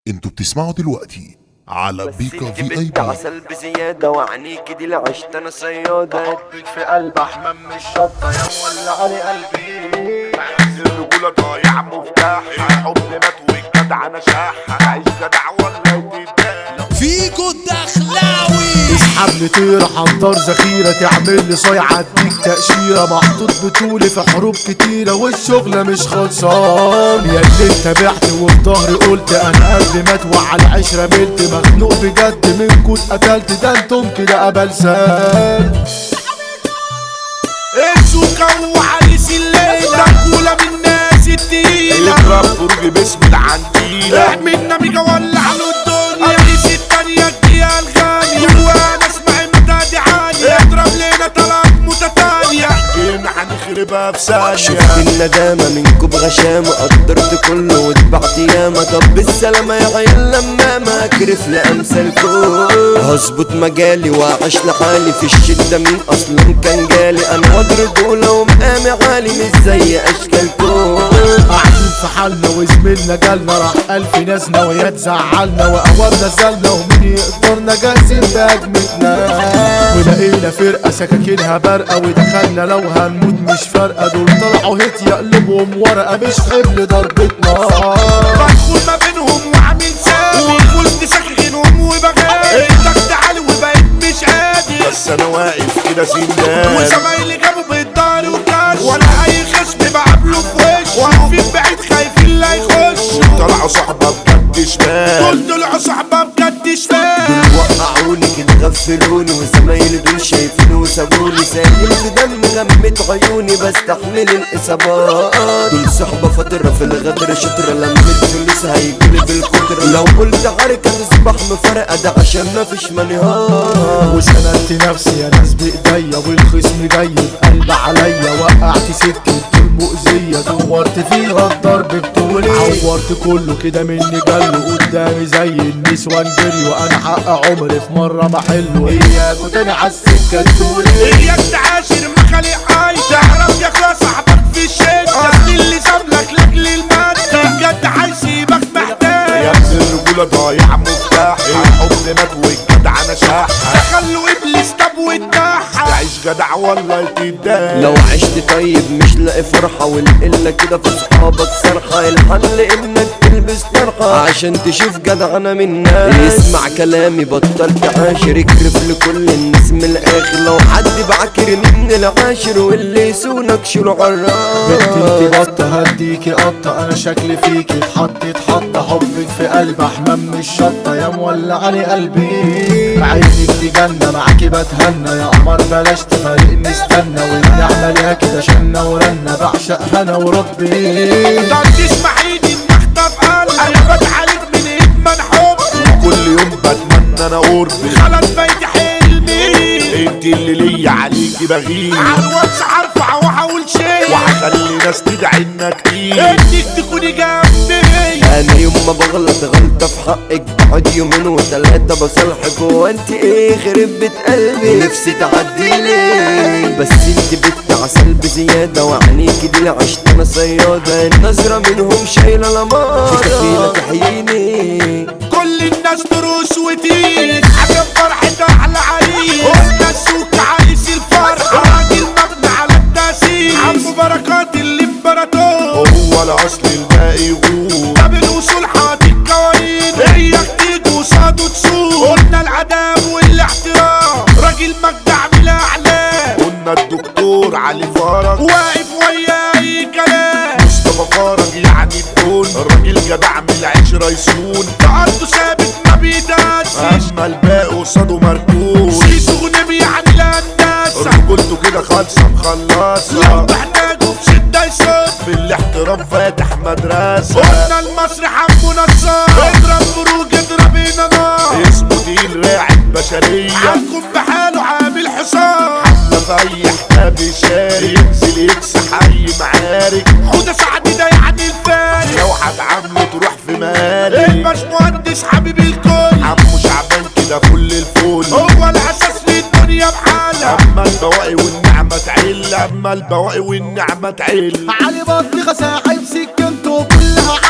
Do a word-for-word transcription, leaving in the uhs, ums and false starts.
انتوا بتسمعوا دلوقتي على بيكا في اي بنت بي. عسل بزيادة وعنيك دي لعشت انا صيادة. حبك في قلب احمد مش شطة يا مولع لي قلبي. الرجولة ضايع مفتاح حب مات والجدع انا شاح عايش جدع ولا تتباع فيكو الدخلاوي. اسحب لي طيرة حنطر ذخيرة تعمل لي صايعة اديك تأشيرة محطوط بطولي في حروب كتيرة والشغلة مش خلصان يا اللي انت بعت وفي ظهري قلت انا قبل ما اتوعى العشرة ملت مخنوق بجد منكوا اتقتلت ده انتم كده ابلسان. السوكة وعريس الليلة كولة من الناس التقيلة يضرب فرج باسم العنتيلة احملنا ميجا ولع له الدنيا عريس التانية الجيال الغالية وانا اسمع مدادي عالية اضرب لنا طلب متتالية جينا هنخربها في ثانية. شفت الندامة منكم بغشامة قدرت كله واتبعت ياما. طب بالسلامة يا عيال لما ما اكرف لامثالكم هظبط مجالي واعيش لحالي في الشدة مين اصلا كان جالي. انا واد رجولة ومقامي عالي مش زي اشكالكم. قاعدين في حالنا وزميلنا جالنا راح ألف ناس ناوية تزعلنا وأولنا زلنا ومين يقدرنا جاهزين بهجمتنا. ولقينا فرقة سكاكينها برقة ودخلنا لو هنموت مش فارقة. دول طلعوا هيت يقلبهم ورقة مش حمل ضربتنا. بدخل ما بينهم وعامل سامي وفزت ساكنهم وبغالي الضغط عالي وبقيت مش قادر بس انا واقف كده سندان وزمايلي جابوا بالدار وكاش وانا اي خصم بقابله في وش واقفين بعيد خايفين لا يخش. طلعوا صحبة بجد شمال دول طلعوا صحبة بجد شمال. وقعوني كده غفلوني وزمايلي دول شايفيني وسابوني سايل في دم غمت عيوني بستحمل الاصابات. دول صحبة فترة في الغدر شطرة لما الفلوس هيجيلي بالكتر. لو قلت حركة تصبح مفرقة ده عشان مفيش منهار. وسندت نفسي يا ناس بإيديا والخصم جاي بقلب عليا. وقعت سكة المؤذية دورت فيها الضرب بطولي. عورت كله كده مني جلو قدامي زي النسوان جري. وانا حق عمري في مرة ما حلو اياكوا تاني عالسكة تقولي. اياك تعاشر مخالي حي تعرف يا اخويا صاحبك في الشدة اصل اللي سابلك لاجل المادة بجد هيسيبك محتاج. يا ابن الرجولة ضايع مفتاح الحب مات والجدع انا شاح خلوا ابليس طب واتاحة تعيش جدع ولا تتضايق. لو عشت طيب مش لاقي فرحة والقلة كده في صحابك صرخة. الحل انك تلبس طرحة عشان تشوف جدعنة من الناس. اسمع كلامي بطل تعاشر اكرف لكل الناس من الاخر. لو حد بعكر من العاشر واللي يسونك شيله عالراس. بنت انت بطة هديكي قطة انا شكلي فيكي اتحط اتحط. حبك في قلب احمد مش شطة يا مولع لي قلبي. عينك دي جنة معاكي بتهنى يا قمر بلاش تفارقني استنى. والنعمة ليها كده شنة ورنة بعشقها انا وربي. طب تسمحيلي ان اخطف قلبي انا بتعالج من ادمان حب كل يوم بتمنى انا قربي خلاص بقيت حلمي. انت اللي ليا عليكي بغير عالواتس هرفع وهقول شيء وهخلي ناس تدعي انك كتير انك تكوني جنبي. انا يوم ما بغلط غلطة في حقك بقعد يومين وتلاتة بصالحك. وانت ايه خرب بيت قلبي نفسي تعديلي. بس انت بنت عسل بزيادة وعنيكي دي عشت انا صيادة. النظرة منهم شايلة لمارة كفيلة تحييني. كل الناس تروس وتيس عشان فرحة احلى عريس. قلنا السوق عايز الفرحة راجل مبني على التأسيس. عمو بركات الامبراطور هو الاصل الباقي يغور. طب الوصول حاطط قوانين اياك تيجي وصاده تسوق. قلنا العدم والاحترام راجل مجدع بلا اعلام. قلنا الدكتور علي فرج واقف ويا اي كلام. مصطفى فرج يعني الدون الراجل جدع من العشرة يسون. فقرته ثابت ما بيداسش اما الباقي قصاده مركون. سيسو غنم يعني الهندسة رجولته كده خالصة لو مخلصة. تحتاجه في شدة يصد. في الاحترام فاتح مدرسة. قلنا المصري حمو نصار اضرب بروج اضرب هنا نار. اسمه تقيل راعد بشرية عنكم بحاله عامل حصار. حتى في اي حساب يشارك ينزل يكسح اي معارك. حودة سعدي ده يعني الفارق. لو هتعامله تروح في مالي. الباش مهندس حبيب الكل عمو شعبان كده فل الفل. هو الاساس في الدنيا بحالها. اما البواقي والنعمة تعل اما البواقي والنعمة تعل. علي بطيخة ساحب سكنته كلها